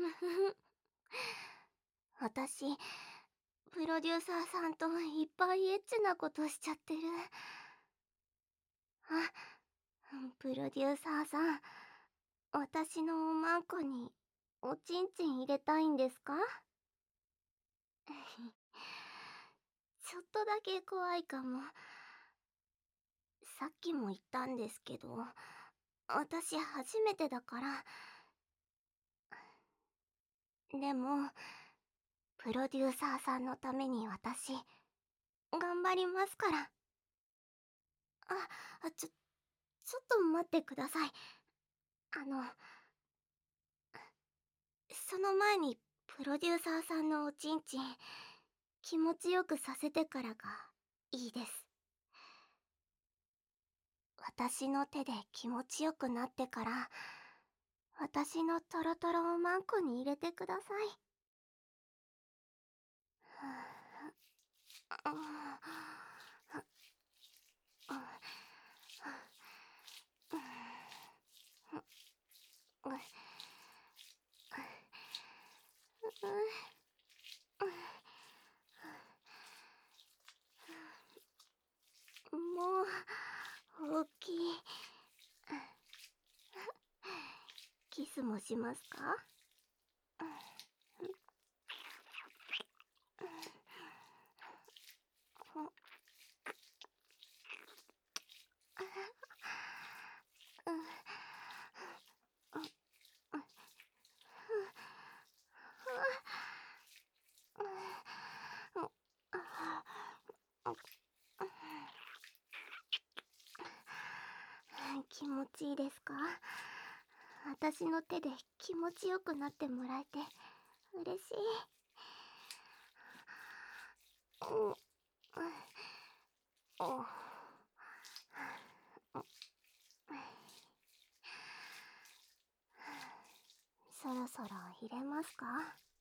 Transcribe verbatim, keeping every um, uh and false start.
私、プロデューサーさんといっぱいエッチなことしちゃってる。あ、プロデューサーさん、私のおまんこにおちんちん入れたいんですか？ちょっとだけ怖いかも。さっきも言ったんですけど、私初めてだから。でも、プロデューサーさんのために私、頑張りますから。あ、ちょ、ちょっと待ってください。あの、その前に、プロデューサーさんのおちんちん、気持ちよくさせてからがいいです。私の手で気持ちよくなってから、私のトロトロをマンコに入れてください。もう、大きい。キスもしますか？気持ちいいですか？私の手で気持ちよくなってもらえて嬉しい。うん、お、そろそろ入れますか？